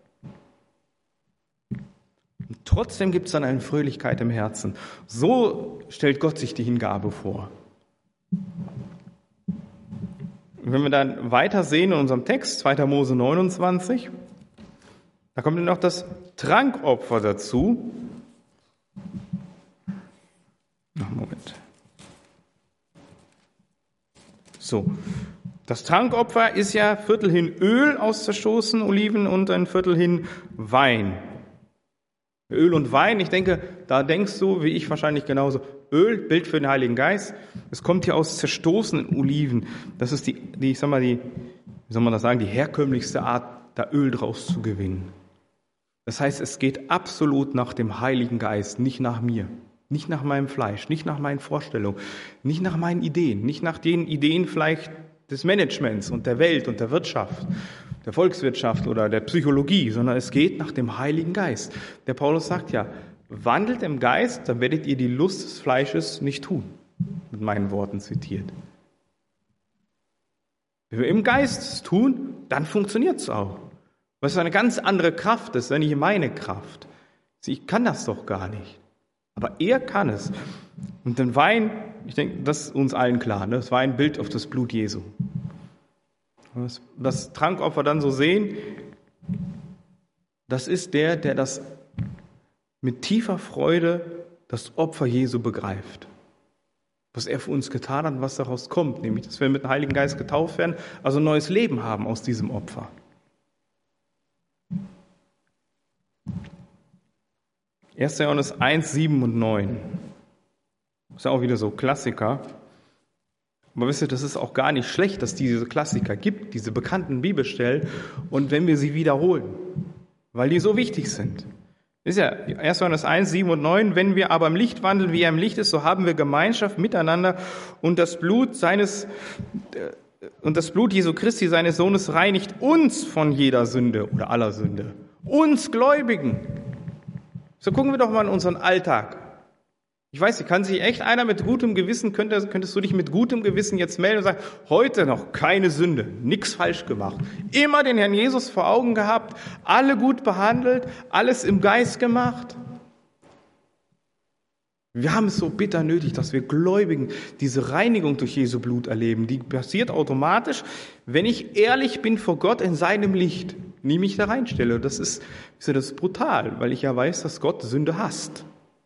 Und trotzdem gibt es dann eine Fröhlichkeit im Herzen. So stellt Gott sich die Hingabe vor. Wenn wir dann weiter sehen in unserem Text, zweiter Mose neunundzwanzig, da kommt dann noch das Trankopfer dazu. Ach, Moment. So, das Trankopfer ist ja Viertel hin Öl auszustoßen, Oliven, und ein Viertel hin Wein. Öl und Wein, ich denke, da denkst du, wie ich wahrscheinlich genauso, Öl, Bild für den Heiligen Geist. Es kommt hier aus zerstoßenen Oliven. Das ist die, die ich sag mal, die, wie soll man das sagen, die herkömmlichste Art, da Öl draus zu gewinnen. Das heißt, es geht absolut nach dem Heiligen Geist, nicht nach mir, nicht nach meinem Fleisch, nicht nach meinen Vorstellungen, nicht nach meinen Ideen, nicht nach den Ideen vielleicht des Managements und der Welt und der Wirtschaft, der Volkswirtschaft oder der Psychologie, sondern es geht nach dem Heiligen Geist. Der Paulus sagt ja, wandelt im Geist, dann werdet ihr die Lust des Fleisches nicht tun, mit meinen Worten zitiert. Wenn wir im Geist es tun, dann funktioniert es auch. Was eine ganz andere Kraft ist, nicht meine Kraft. Ich kann das doch gar nicht. Aber er kann es. Und den Wein, ich denke, das ist uns allen klar, ne? Das war ein Bild auf das Blut Jesu. Das, das Trankopfer dann so sehen, das ist der, der das mit tiefer Freude das Opfer Jesu begreift. Was er für uns getan hat und was daraus kommt, nämlich, dass wir mit dem Heiligen Geist getauft werden, also ein neues Leben haben aus diesem Opfer. erster Johannes eins, sieben und neun. Das ist ja auch wieder so Klassiker. Aber wisst ihr, das ist auch gar nicht schlecht, dass es diese Klassiker gibt, diese bekannten Bibelstellen, und wenn wir sie wiederholen, weil die so wichtig sind. Ist ja erster Johannes eins, sieben und neun, wenn wir aber im Licht wandeln, wie er im Licht ist, so haben wir Gemeinschaft miteinander und das Blut seines und das Blut Jesu Christi, seines Sohnes, reinigt uns von jeder Sünde oder aller Sünde. Uns Gläubigen. So gucken wir doch mal in unseren Alltag. Ich weiß nicht, kann sich echt einer mit gutem Gewissen, könntest, könntest du dich mit gutem Gewissen jetzt melden und sagen, heute noch keine Sünde, nichts falsch gemacht. Immer den Herrn Jesus vor Augen gehabt, alle gut behandelt, alles im Geist gemacht. Wir haben es so bitter nötig, dass wir Gläubigen diese Reinigung durch Jesu Blut erleben. Die passiert automatisch, wenn ich ehrlich bin vor Gott in seinem Licht, nie mich da reinstelle. Das ist, das ist brutal, weil ich ja weiß, dass Gott Sünde hasst.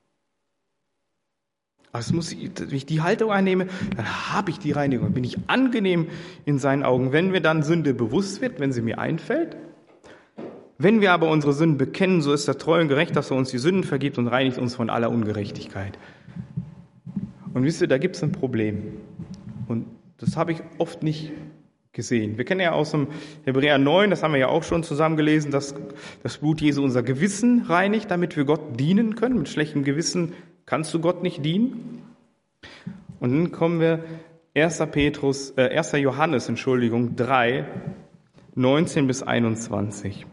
Also muss ich, wenn ich die Haltung einnehme, dann habe ich die Reinigung, bin ich angenehm in seinen Augen. Wenn mir dann Sünde bewusst wird, wenn sie mir einfällt, wenn wir aber unsere Sünden bekennen, so ist er treu und gerecht, dass er uns die Sünden vergibt und reinigt uns von aller Ungerechtigkeit. Und wisst ihr, da gibt es ein Problem. Und das habe ich oft nicht gesehen. Wir kennen ja aus dem Hebräer neun, das haben wir ja auch schon zusammen gelesen, dass das Blut Jesu unser Gewissen reinigt, damit wir Gott dienen können. Mit schlechtem Gewissen kannst du Gott nicht dienen. Und dann kommen wir erster Petrus, äh, erster Johannes, Entschuldigung, drei, neunzehn bis einundzwanzig.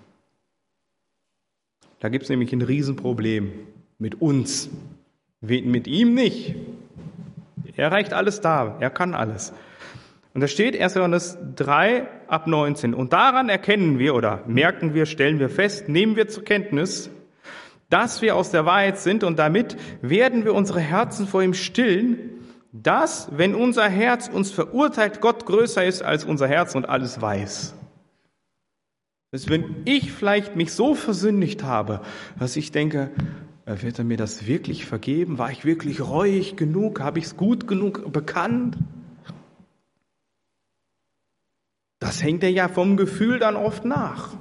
Da gibt es nämlich ein Riesenproblem mit uns, mit ihm nicht. Er reicht alles da, er kann alles. Und da steht erster Johannes drei ab neunzehn. Und daran erkennen wir oder merken wir, stellen wir fest, nehmen wir zur Kenntnis, dass wir aus der Wahrheit sind und damit werden wir unsere Herzen vor ihm stillen, dass, wenn unser Herz uns verurteilt, Gott größer ist als unser Herz und alles weiß. Dass wenn ich vielleicht mich so versündigt habe, dass ich denke, wird er mir das wirklich vergeben? War ich wirklich reuig genug? Habe ich es gut genug bekannt? Das hängt ja vom Gefühl dann oft nach.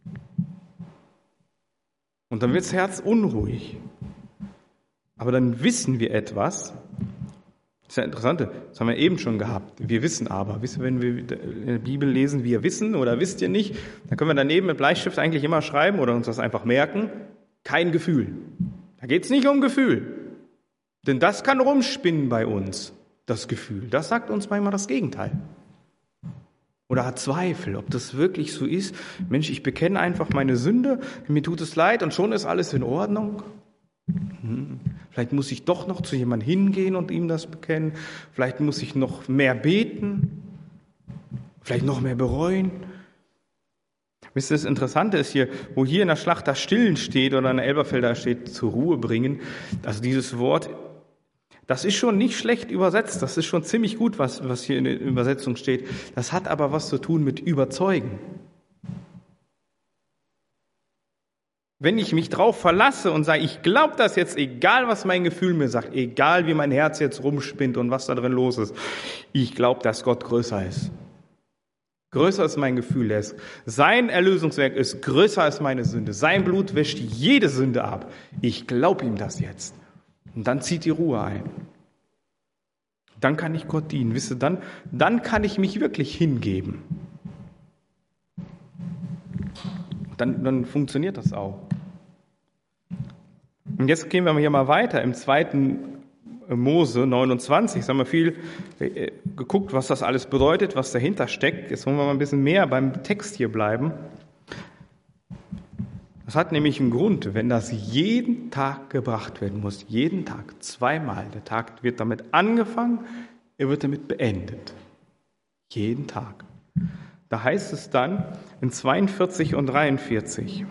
Und dann wird das Herz unruhig. Aber dann wissen wir etwas. Das ist ja interessant, das haben wir eben schon gehabt. Wir wissen aber. Wisst ihr, wenn wir in der Bibel lesen, wir wissen oder wisst ihr nicht, dann können wir daneben mit Bleistift eigentlich immer schreiben oder uns das einfach merken. Kein Gefühl. Da geht es nicht um Gefühl. Denn das kann rumspinnen bei uns, das Gefühl. Das sagt uns manchmal das Gegenteil. Oder hat Zweifel, ob das wirklich so ist. Mensch, ich bekenne einfach meine Sünde, mir tut es leid und schon ist alles in Ordnung. Hm. Vielleicht muss ich doch noch zu jemandem hingehen und ihm das bekennen. Vielleicht muss ich noch mehr beten. Vielleicht noch mehr bereuen. Wisst ihr, das Interessante ist hier, wo hier in der Schlacht das Stillen steht oder in der Elberfelder steht, zur Ruhe bringen. Also dieses Wort, das ist schon nicht schlecht übersetzt. Das ist schon ziemlich gut, was, was hier in der Übersetzung steht. Das hat aber was zu tun mit überzeugen. Wenn ich mich drauf verlasse und sage, ich glaube das jetzt, egal was mein Gefühl mir sagt, egal wie mein Herz jetzt rumspinnt und was da drin los ist, ich glaube, dass Gott größer ist. Größer ist mein Gefühl. Ist. Sein Erlösungswerk ist größer als meine Sünde. Sein Blut wäscht jede Sünde ab. Ich glaube ihm das jetzt. Und dann zieht die Ruhe ein. Dann kann ich Gott dienen. Wisst ihr, dann, dann kann ich mich wirklich hingeben. Dann, dann funktioniert das auch. Und jetzt gehen wir hier mal weiter. Im zweiten Mose neunundzwanzig, haben wir viel geguckt, was das alles bedeutet, was dahinter steckt. Jetzt wollen wir mal ein bisschen mehr beim Text hier bleiben. Das hat nämlich einen Grund, wenn das jeden Tag gebracht werden muss, jeden Tag, zweimal. Der Tag wird damit angefangen, er wird damit beendet. Jeden Tag. Da heißt es dann in zweiundvierzig und dreiundvierzig.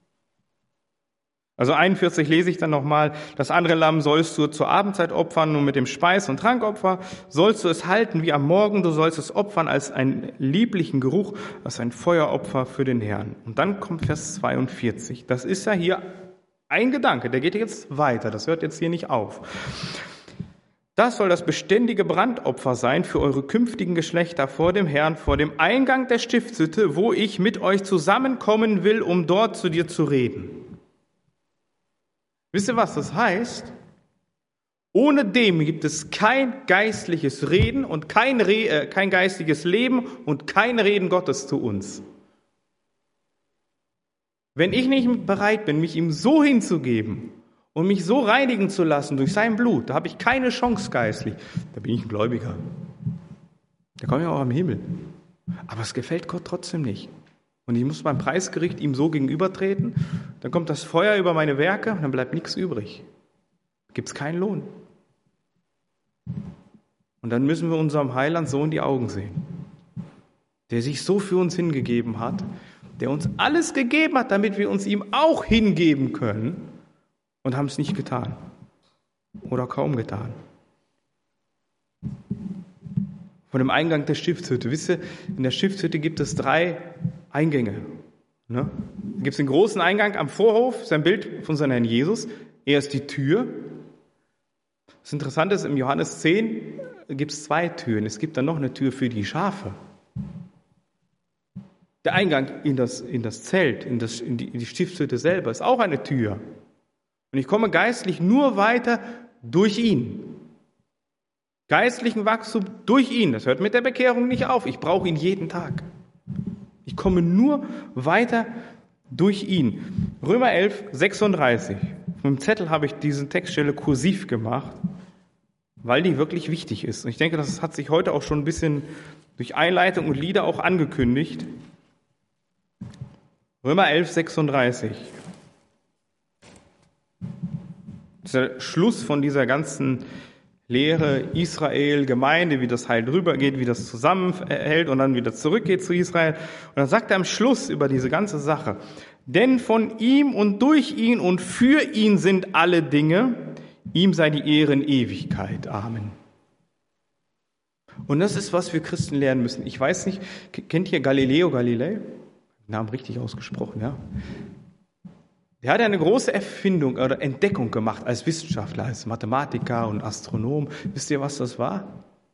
Also einundvierzig lese ich dann nochmal, das andere Lamm sollst du zur Abendzeit opfern und mit dem Speis- und Trankopfer sollst du es halten wie am Morgen, du sollst es opfern als einen lieblichen Geruch, als ein Feueropfer für den Herrn. Und dann kommt Vers zweiundvierzig. Das ist ja hier ein Gedanke, der geht jetzt weiter, das hört jetzt hier nicht auf. Das soll das beständige Brandopfer sein für eure künftigen Geschlechter vor dem Herrn, vor dem Eingang der Stiftshütte, wo ich mit euch zusammenkommen will, um dort zu dir zu reden. Wisst ihr, was das heißt? Ohne dem gibt es kein geistliches Reden und kein, Re- äh, kein geistliches Leben und kein Reden Gottes zu uns. Wenn ich nicht bereit bin, mich ihm so hinzugeben und mich so reinigen zu lassen durch sein Blut, da habe ich keine Chance geistlich. Da bin ich ein Gläubiger. Da komme ich auch am Himmel. Aber es gefällt Gott trotzdem nicht. Und ich muss beim Preisgericht ihm so gegenübertreten, dann kommt das Feuer über meine Werke und dann bleibt nichts übrig. Gibt es keinen Lohn. Und dann müssen wir unserem Heiland so in die Augen sehen, der sich so für uns hingegeben hat, der uns alles gegeben hat, damit wir uns ihm auch hingeben können und haben es nicht getan oder kaum getan. Von dem Eingang der Stiftshütte. Wisst ihr, in der Stiftshütte gibt es drei Eingänge. Ne? Da gibt es den großen Eingang am Vorhof, sein Bild von seinem Herrn Jesus. Er ist die Tür. Das Interessante ist, im Johannes zehn gibt es zwei Türen. Es gibt dann noch eine Tür für die Schafe. Der Eingang in das, in das Zelt, in, das, in, die, in die Stiftshütte selber, ist auch eine Tür. Und ich komme geistlich nur weiter durch ihn. Geistlichen Wachstum durch ihn. Das hört mit der Bekehrung nicht auf. Ich brauche ihn jeden Tag. Ich komme nur weiter durch ihn. Römer elf, sechsunddreißig. Auf dem Zettel habe ich diese Textstelle kursiv gemacht, weil die wirklich wichtig ist. Und ich denke, das hat sich heute auch schon ein bisschen durch Einleitung und Lieder auch angekündigt. Römer elf, sechsunddreißig. Das ist der Schluss von dieser ganzen Lehre Israel, Gemeinde, wie das Heil rübergeht, wie das zusammenhält und dann wieder zurückgeht zu Israel. Und dann sagt er am Schluss über diese ganze Sache: Denn von ihm und durch ihn und für ihn sind alle Dinge, ihm sei die Ehre in Ewigkeit. Amen. Und das ist, was wir Christen lernen müssen. Ich weiß nicht, kennt ihr Galileo Galilei? Namen richtig ausgesprochen, ja. Der hat eine große Erfindung oder Entdeckung gemacht als Wissenschaftler, als Mathematiker und Astronom. Wisst ihr, was das war?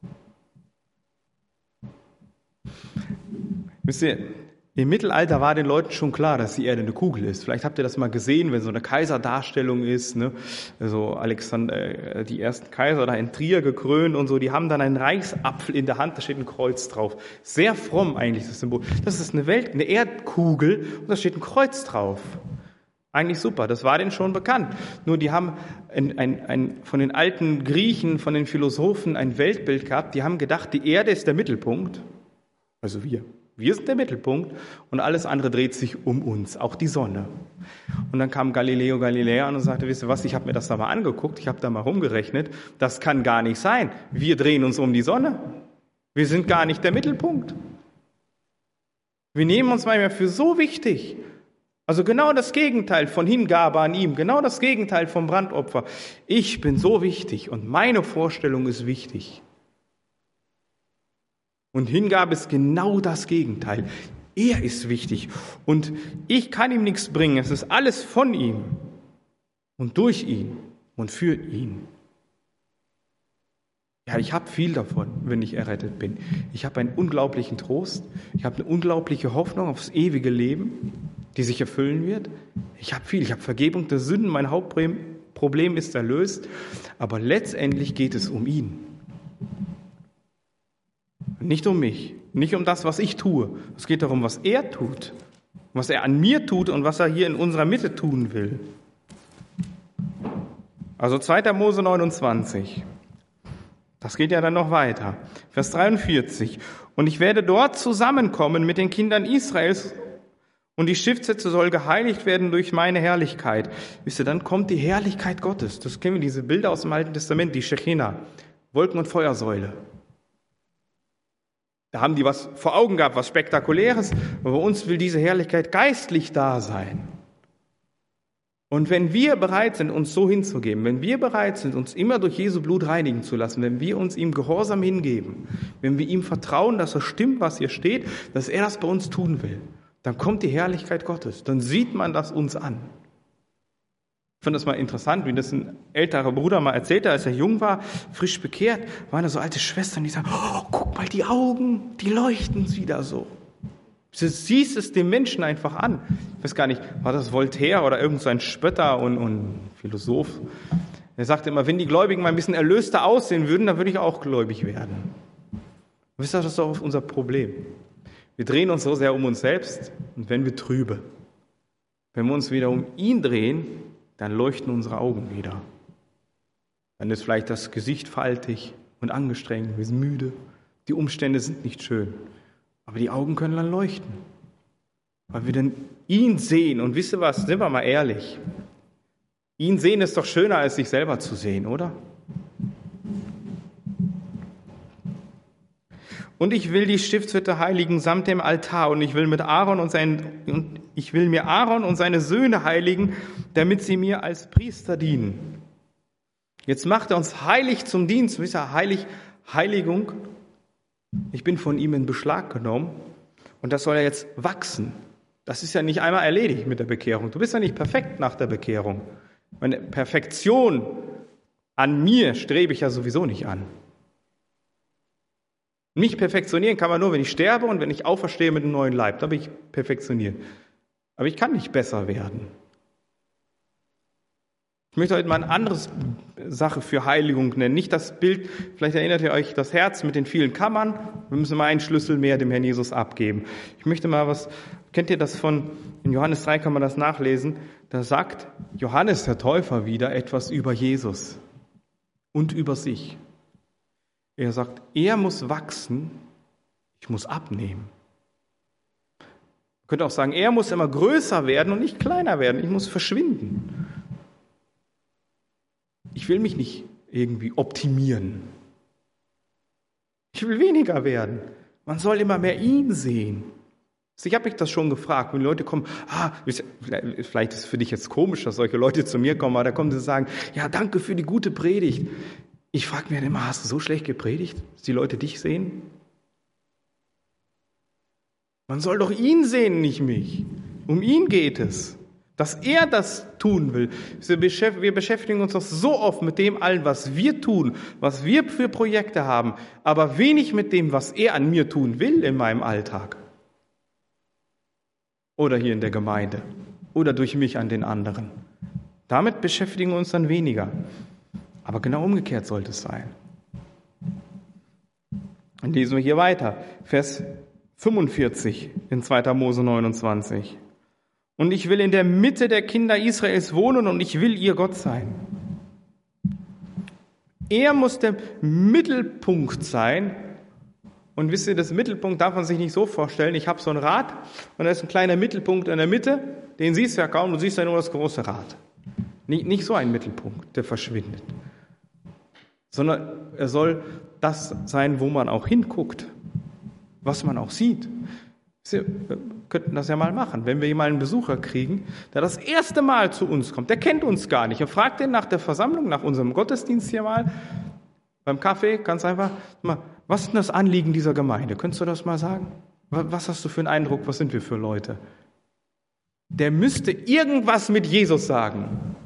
Wisst ihr, im Mittelalter war den Leuten schon klar, dass die Erde eine Kugel ist. Vielleicht habt ihr das mal gesehen, wenn so eine Kaiserdarstellung ist, ne? Also Alexander, die ersten Kaiser da in Trier gekrönt und so, die haben dann einen Reichsapfel in der Hand, da steht ein Kreuz drauf. Sehr fromm eigentlich das Symbol. Das ist eine Welt, eine Erdkugel und da steht ein Kreuz drauf. Eigentlich super, das war denen schon bekannt. Nur die haben ein, ein, ein, von den alten Griechen, von den Philosophen ein Weltbild gehabt, die haben gedacht, die Erde ist der Mittelpunkt, also wir. Wir sind der Mittelpunkt und alles andere dreht sich um uns, auch die Sonne. Und dann kam Galileo Galilei an und sagte, wisst ihr was, ich habe mir das da mal angeguckt, ich habe da mal rumgerechnet, das kann gar nicht sein. Wir drehen uns um die Sonne. Wir sind gar nicht der Mittelpunkt. Wir nehmen uns manchmal für so wichtig. Also genau das Gegenteil von Hingabe an ihm, genau das Gegenteil vom Brandopfer. Ich bin so wichtig und meine Vorstellung ist wichtig. Und Hingabe ist genau das Gegenteil. Er ist wichtig und ich kann ihm nichts bringen. Es ist alles von ihm und durch ihn und für ihn. Ja, ich habe viel davon, wenn ich errettet bin. Ich habe einen unglaublichen Trost. Ich habe eine unglaubliche Hoffnung aufs ewige Leben, die sich erfüllen wird. Ich habe viel. Ich habe Vergebung der Sünden. Mein Hauptproblem ist erlöst. Aber letztendlich geht es um ihn. Nicht um mich, nicht um das, was ich tue. Es geht darum, was er tut, was er an mir tut und was er hier in unserer Mitte tun will. Also zweiter Mose neunundzwanzig. Das geht ja dann noch weiter. Vers dreiundvierzig. Und ich werde dort zusammenkommen mit den Kindern Israels und die Stiftshütte soll geheiligt werden durch meine Herrlichkeit. Wisst ihr, dann kommt die Herrlichkeit Gottes. Das kennen wir, diese Bilder aus dem Alten Testament, die Shechina, Wolken- und Feuersäule. Da haben die was vor Augen gehabt, was Spektakuläres, aber bei uns will diese Herrlichkeit geistlich da sein. Und wenn wir bereit sind, uns so hinzugeben, wenn wir bereit sind, uns immer durch Jesu Blut reinigen zu lassen, wenn wir uns ihm gehorsam hingeben, wenn wir ihm vertrauen, dass es stimmt, was hier steht, dass er das bei uns tun will, dann kommt die Herrlichkeit Gottes, dann sieht man das uns an. Ich fand das mal interessant, wie das ein älterer Bruder mal erzählte, als er jung war, frisch bekehrt, waren da so alte Schwestern, die sagen, oh, guck mal, die Augen, die leuchten wieder so. Du siehst es dem Menschen einfach an. Ich weiß gar nicht, war das Voltaire oder irgend so ein Spötter und, und Philosoph? Er sagte immer, wenn die Gläubigen mal ein bisschen erlöster aussehen würden, dann würde ich auch gläubig werden. Wisst ihr, das ist doch unser Problem. Wir drehen uns so sehr um uns selbst und wenn wir trübe. Wenn wir uns wieder um ihn drehen, dann leuchten unsere Augen wieder. Dann ist vielleicht das Gesicht faltig und angestrengt, wir sind müde, die Umstände sind nicht schön. Aber die Augen können dann leuchten, weil wir dann ihn sehen. Und wisst ihr was, sind wir mal ehrlich, ihn sehen ist doch schöner, als sich selber zu sehen, oder? Und ich will die Stiftshütte heiligen samt dem Altar und ich will mit Aaron und seinen, und ich will mir Aaron und seine Söhne heiligen, damit sie mir als Priester dienen. Jetzt macht er uns heilig zum Dienst, wisst ihr, heilig, Heiligung. Ich bin von ihm in Beschlag genommen und das soll ja jetzt wachsen. Das ist ja nicht einmal erledigt mit der Bekehrung. Du bist ja nicht perfekt nach der Bekehrung. Meine Perfektion an mir strebe ich ja sowieso nicht an. Mich perfektionieren kann man nur, wenn ich sterbe und wenn ich auferstehe mit einem neuen Leib. Da bin ich perfektioniert. Aber ich kann nicht besser werden. Ich möchte heute mal eine andere Sache für Heiligung nennen. Nicht das Bild, vielleicht erinnert ihr euch das Herz mit den vielen Kammern. Wir müssen mal einen Schlüssel mehr dem Herrn Jesus abgeben. Ich möchte mal was, kennt ihr das von, in Johannes drei kann man das nachlesen, da sagt Johannes der Täufer wieder etwas über Jesus und über sich. Er sagt, er muss wachsen, ich muss abnehmen. Man könnte auch sagen, er muss immer größer werden und nicht kleiner werden, ich muss verschwinden. Ich will mich nicht irgendwie optimieren. Ich will weniger werden. Man soll immer mehr ihn sehen. Ich habe mich das schon gefragt, wenn Leute kommen, ah, vielleicht ist es für dich jetzt komisch, dass solche Leute zu mir kommen, aber da kommen sie und sagen, ja, danke für die gute Predigt. Ich frage mich immer, hast du so schlecht gepredigt, dass die Leute dich sehen? Man soll doch ihn sehen, nicht mich. Um ihn geht es. Dass er das tun will. Wir beschäftigen uns doch so oft mit dem allen, was wir tun, was wir für Projekte haben, aber wenig mit dem, was er an mir tun will in meinem Alltag. Oder hier in der Gemeinde. Oder durch mich an den anderen. Damit beschäftigen wir uns dann weniger. Aber genau umgekehrt sollte es sein. Dann lesen wir hier weiter. Vers fünfundvierzig in zweiter Mose neunundzwanzig. Und ich will in der Mitte der Kinder Israels wohnen und ich will ihr Gott sein. Er muss der Mittelpunkt sein. Und wisst ihr, das Mittelpunkt darf man sich nicht so vorstellen. Ich habe so ein Rad und da ist ein kleiner Mittelpunkt in der Mitte. Den siehst du ja kaum, du siehst ja nur das große Rad. Nicht, nicht so ein Mittelpunkt, der verschwindet. Sondern er soll das sein, wo man auch hinguckt. Was man auch sieht. Wir könnten das ja mal machen, wenn wir mal einen Besucher kriegen, der das erste Mal zu uns kommt, der kennt uns gar nicht. Er fragt den nach der Versammlung, nach unserem Gottesdienst hier mal, beim Kaffee, ganz einfach, was ist denn das Anliegen dieser Gemeinde? Könntest du das mal sagen? Was hast du für einen Eindruck, was sind wir für Leute? Der müsste irgendwas mit Jesus sagen.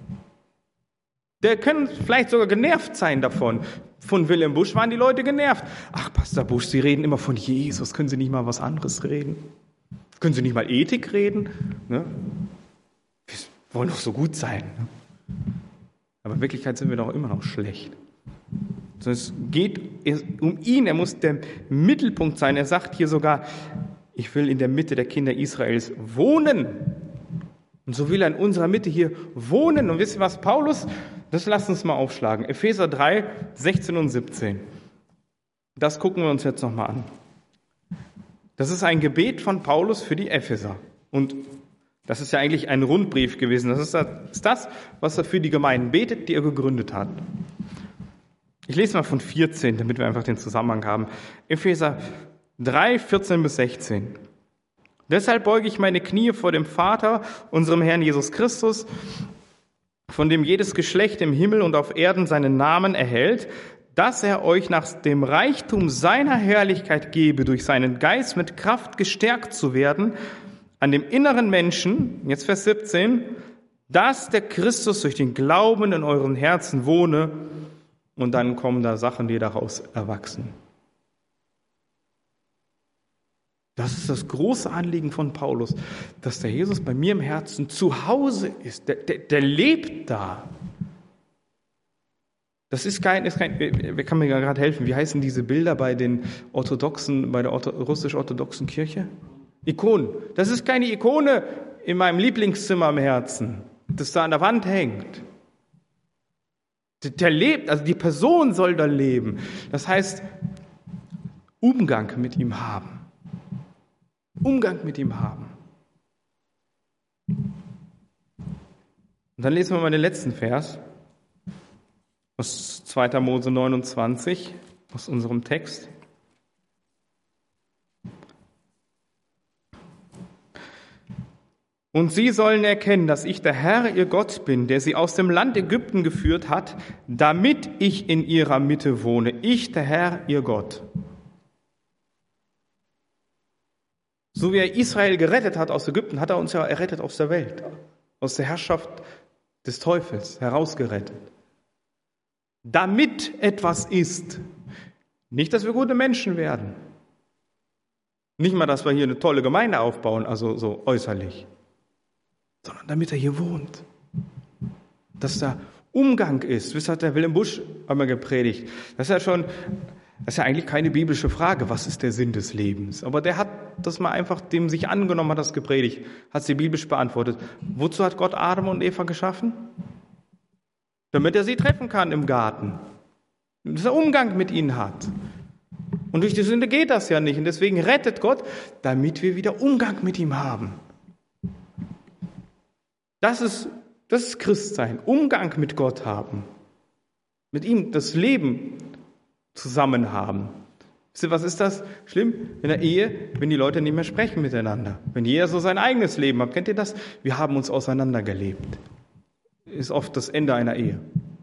Der könnte vielleicht sogar genervt sein davon. Von Wilhelm Busch waren die Leute genervt. Ach, Pastor Busch, Sie reden immer von Jesus. Können Sie nicht mal was anderes reden? Können Sie nicht mal Ethik reden? Ne? Wir wollen doch so gut sein. Ne? Aber in Wirklichkeit sind wir doch immer noch schlecht. Sondern es geht um ihn. Er muss der Mittelpunkt sein. Er sagt hier sogar, ich will in der Mitte der Kinder Israels wohnen. Und so will er in unserer Mitte hier wohnen. Und wisst ihr was, Paulus, das lasst uns mal aufschlagen. Epheser drei, sechzehn und siebzehn. Das gucken wir uns jetzt nochmal an. Das ist ein Gebet von Paulus für die Epheser. Und das ist ja eigentlich ein Rundbrief gewesen. Das ist das, was er für die Gemeinden betet, die er gegründet hat. Ich lese mal von vierzehn, damit wir einfach den Zusammenhang haben. Epheser drei, vierzehn bis sechzehn. Deshalb beuge ich meine Knie vor dem Vater, unserem Herrn Jesus Christus, von dem jedes Geschlecht im Himmel und auf Erden seinen Namen erhält, dass er euch nach dem Reichtum seiner Herrlichkeit gebe, durch seinen Geist mit Kraft gestärkt zu werden, an dem inneren Menschen, jetzt Vers siebzehn, dass der Christus durch den Glauben in euren Herzen wohne, und dann kommen da Sachen, die daraus erwachsen. Das ist das große Anliegen von Paulus, dass der Jesus bei mir im Herzen zu Hause ist. Der, der, der lebt da. Das ist kein, ist kein, wer kann mir gerade helfen? Wie heißen diese Bilder bei den orthodoxen, bei der russisch-orthodoxen Kirche? Ikonen. Das ist keine Ikone in meinem Lieblingszimmer im Herzen, das da an der Wand hängt. Der, der lebt, also die Person soll da leben. Das heißt, Umgang mit ihm haben. Umgang mit ihm haben. Und dann lesen wir mal den letzten Vers aus zweiter Mose neunundzwanzig, aus unserem Text. Und sie sollen erkennen, dass ich der Herr, ihr Gott bin, der sie aus dem Land Ägypten geführt hat, damit ich in ihrer Mitte wohne. Ich, der Herr, ihr Gott. So wie er Israel gerettet hat aus Ägypten, hat er uns ja errettet aus der Welt, aus der Herrschaft des Teufels herausgerettet. Damit etwas ist. Nicht, dass wir gute Menschen werden. Nicht mal, dass wir hier eine tolle Gemeinde aufbauen, also so äußerlich. Sondern damit er hier wohnt. Dass da Umgang ist. Wisst ihr, hat der Willem Busch einmal gepredigt. Das ist ja schon, das ist ja eigentlich keine biblische Frage, was ist der Sinn des Lebens? Aber der hat das mal einfach, dem sich angenommen hat, das gepredigt, hat sie biblisch beantwortet. Wozu hat Gott Adam und Eva geschaffen? Damit er sie treffen kann im Garten. Dass er Umgang mit ihnen hat. Und durch die Sünde geht das ja nicht. Und deswegen rettet Gott, damit wir wieder Umgang mit ihm haben. Das ist, das ist Christsein. Umgang mit Gott haben. Mit ihm das Leben zusammen haben. Wisst ihr, was ist das schlimm? In der Ehe, wenn die Leute nicht mehr sprechen miteinander. Wenn jeder so sein eigenes Leben hat. Kennt ihr das? Wir haben uns auseinandergelebt. Ist oft das Ende einer Ehe.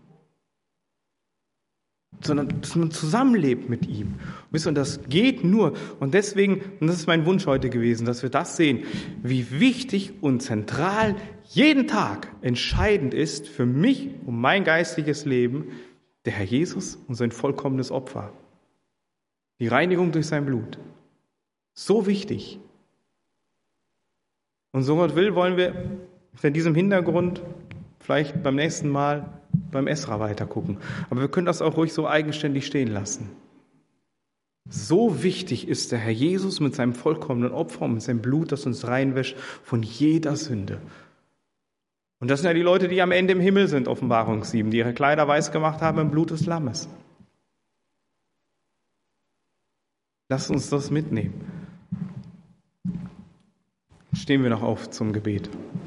Sondern dass man zusammenlebt mit ihm. Wisst ihr, und das geht nur. Und deswegen, und das ist mein Wunsch heute gewesen, dass wir das sehen, wie wichtig und zentral jeden Tag entscheidend ist für mich und mein geistliches Leben der Herr Jesus und sein vollkommenes Opfer. Die Reinigung durch sein Blut. So wichtig. Und so Gott will, wollen wir in diesem Hintergrund vielleicht beim nächsten Mal beim Esra weitergucken. Aber wir können das auch ruhig so eigenständig stehen lassen. So wichtig ist der Herr Jesus mit seinem vollkommenen Opfer und mit seinem Blut, das uns reinwäscht von jeder Sünde. Und das sind ja die Leute, die am Ende im Himmel sind, Offenbarung sieben, die ihre Kleider weiß gemacht haben im Blut des Lammes. Lasst uns das mitnehmen. Stehen wir noch auf zum Gebet.